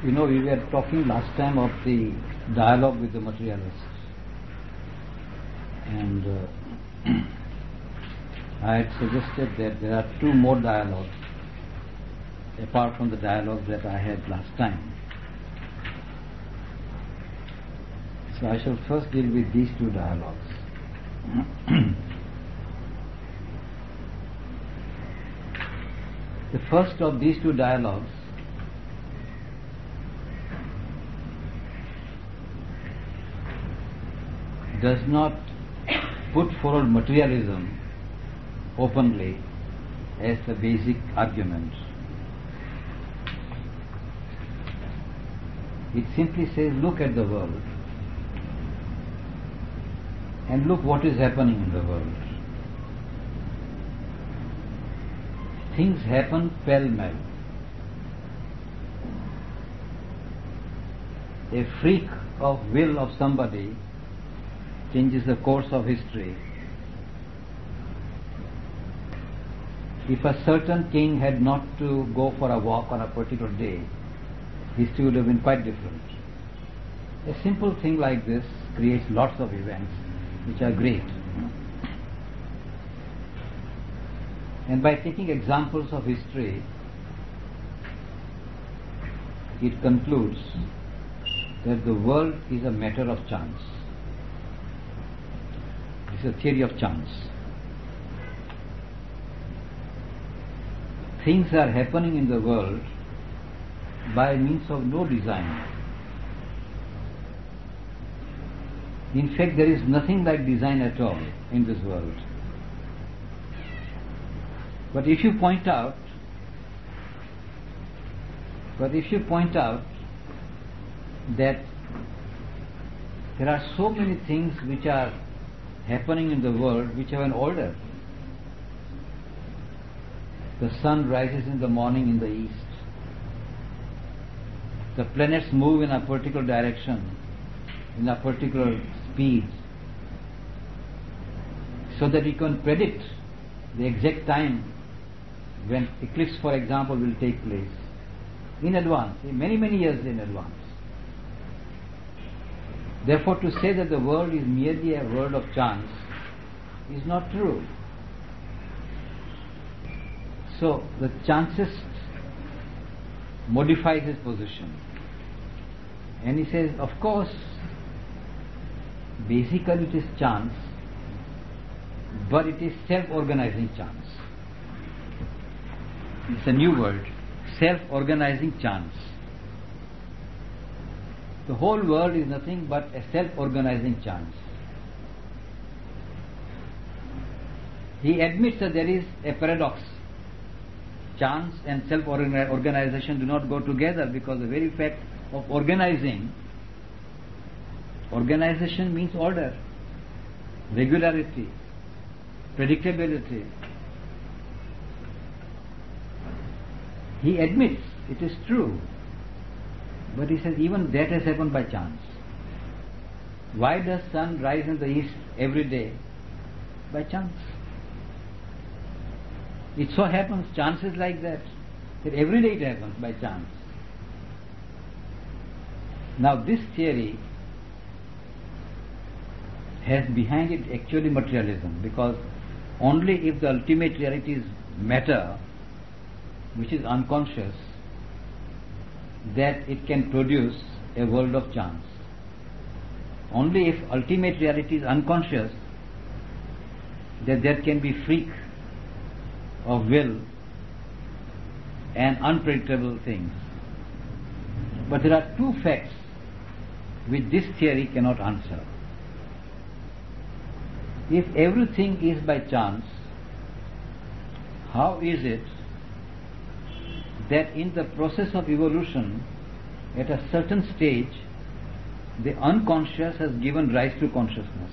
You know, we were talking last time of the dialogue with the materialists, and I had suggested that there are two more dialogues apart from the dialogue that I had last time. So I shall first deal with these two dialogues. The first of these two dialogues does not put forward materialism openly as the basic argument. It simply says, look at the world and look what is happening in the world. Things happen pell-mell. A freak of will of somebody changes the course of history. If a certain king had not to go for a walk on a particular day, history would have been quite different. A simple thing like this creates lots of events which are great. And by taking examples of history, it concludes that the world is a matter of chance. It's a theory of chance. Things are happening in the world by means of no design. In fact, there is nothing like design at all in this world. But if you point out that there are so many things which are happening in the world which have an order. The sun rises in the morning in the east. The planets move in a particular direction, in a particular speed, so that you can predict the exact time when eclipse, for example, will take place in advance, many years in advance. Therefore, to say that the world is merely a world of chance is not true. So, the chancist modifies his position. And he says, of course, basically it is chance, but it is self-organizing chance. It's a new word, self-organizing chance. The whole world is nothing but a self-organizing chance. He admits that there is a paradox. Chance and self-organization do not go together because the very fact of organization means order, regularity, predictability. He admits it is true, but he says even that has happened by chance. Why does sun rise in the east every day? By chance. It so happens, chances like that every day it happens by chance. Now this theory has behind it actually materialism, because only if the ultimate reality is matter, which is unconscious, that it can produce a world of chance. Only if ultimate reality is unconscious, that there can be freak of will and unpredictable things. But there are two facts which this theory cannot answer. If everything is by chance, how is it that in the process of evolution, at a certain stage, the unconscious has given rise to consciousness?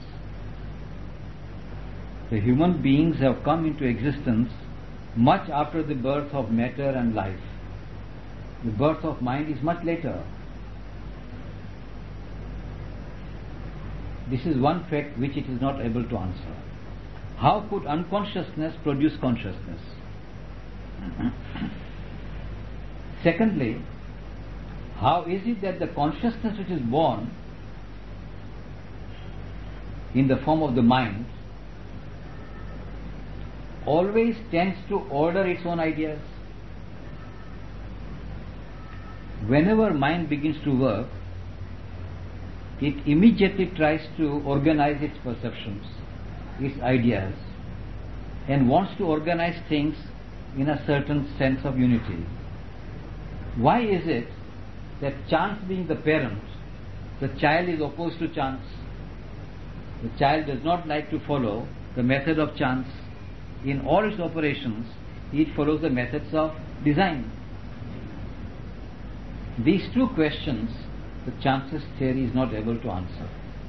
The human beings have come into existence much after the birth of matter and life. The birth of mind is much later. This is one fact which it is not able to answer. How could unconsciousness produce consciousness? Secondly, how is it that the consciousness which is born in the form of the mind always tends to order its own ideas? Whenever mind begins to work, it immediately tries to organize its perceptions, its ideas, and wants to organize things in a certain sense of unity. Why is it that chance being the parent, the child is opposed to chance? The child does not like to follow the method of chance. In all its operations, it follows the methods of design. These two questions the chances theory is not able to answer.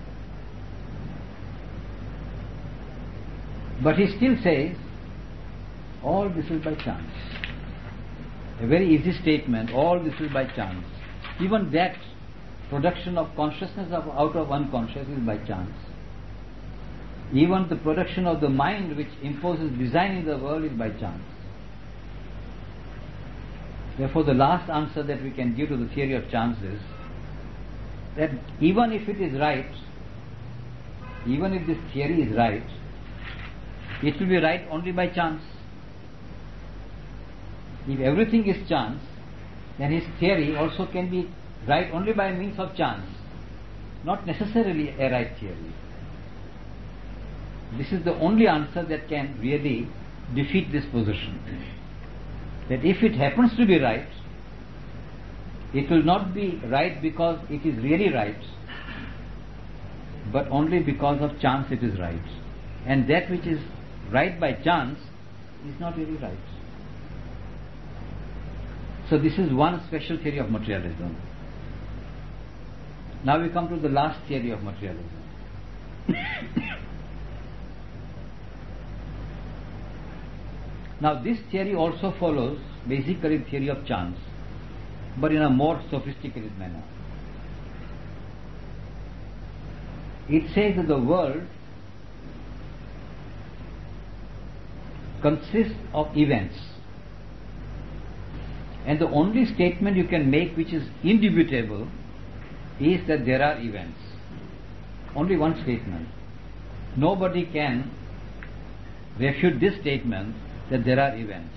But he still says, all this is by chance. A very easy statement, all this is by chance. Even that production of consciousness out of unconscious is by chance. Even the production of the mind which imposes design in the world is by chance. Therefore, the last answer that we can give to the theory of chance is that even if it is right, even if this theory is right, it will be right only by chance. If everything is chance, then his theory also can be right only by means of chance, not necessarily a right theory. This is the only answer that can really defeat this position. That if it happens to be right, it will not be right because it is really right, but only because of chance it is right. And that which is right by chance is not really right. So this is one special theory of materialism. Now we come to the last theory of materialism. Now this theory also follows basically the theory of chance, but in a more sophisticated manner. It says that the world consists of events, and the only statement you can make which is indubitable is that there are events. Only one statement. Nobody can refute this statement that there are events.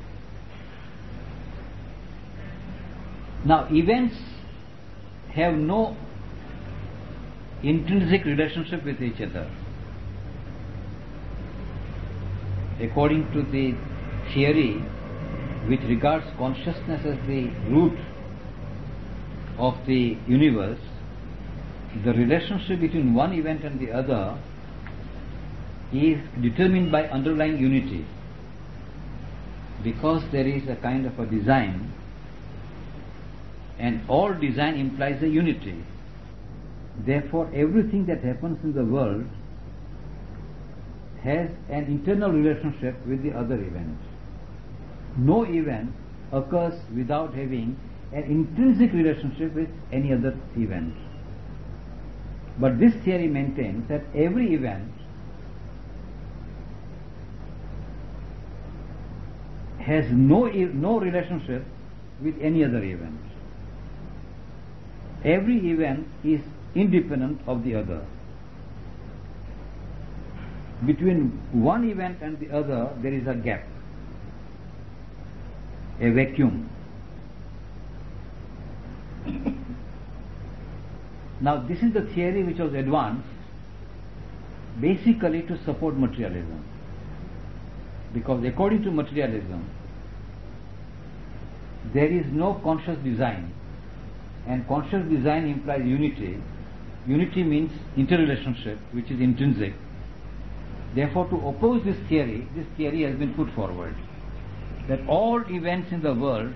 Now, events have no intrinsic relationship with each other. According to the theory which regards consciousness as the root of the universe, the relationship between one event and the other is determined by underlying unity. Because there is a kind of a design, and all design implies a unity. Therefore, everything that happens in the world has an internal relationship with the other event. No event occurs without having an intrinsic relationship with any other event. But this theory maintains that every event has no relationship with any other event. Every event is independent of the other. Between one event and the other, there is a gap, a vacuum. Now, this is the theory which was advanced basically to support materialism. Because according to materialism, there is no conscious design, and conscious design implies unity. Unity means interrelationship, which is intrinsic. Therefore, to oppose this theory has been put forward, that all events in the world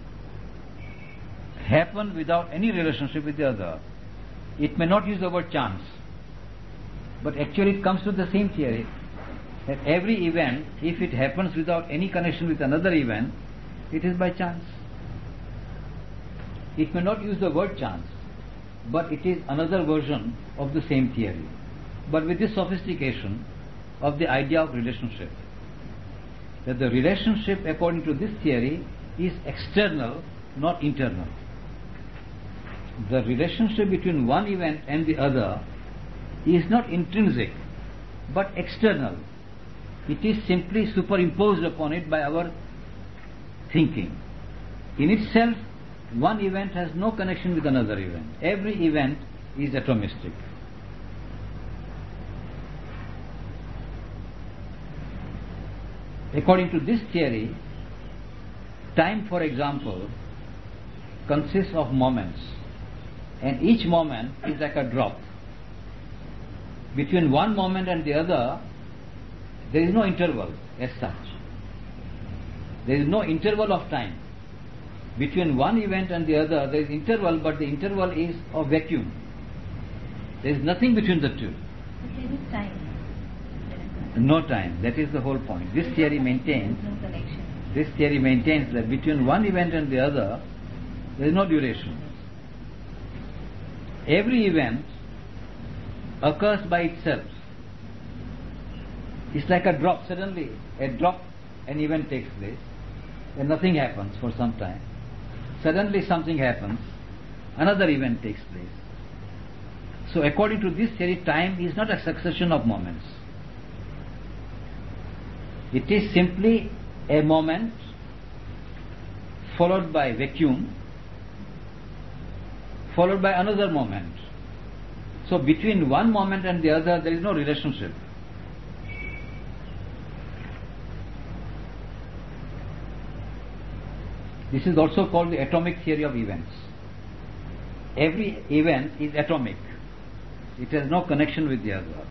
happen without any relationship with the other. It may not use the word chance, but actually it comes to the same theory, that every event, if it happens without any connection with another event, it is by chance. It may not use the word chance, but it is another version of the same theory, but with this sophistication of the idea of relationship. That the relationship according to this theory is external, not internal. the relationship between one event and the other is not intrinsic but external. It is simply superimposed upon it by our thinking. In itself, one event has no connection with another event. Every event is atomistic. According to this theory, time, for example, consists of moments, and each moment is like a drop. Between one moment and the other, there is no interval as such. There is no interval of time. Between one event and the other, there is interval, but the interval is of vacuum. There is nothing between the two. But there is time. No time. That is the whole point. This theory maintains. No connection. This theory maintains that between one event and the other, there is no duration. Every event occurs by itself. It's like a drop. Suddenly, an event takes place, and nothing happens for some time. Suddenly something happens, another event takes place. So according to this theory, time is not a succession of moments. It is simply a moment followed by vacuum, followed by another moment. So between one moment and the other, there is no relationship. This is also called the atomic theory of events. Every event is atomic. It has no connection with the other.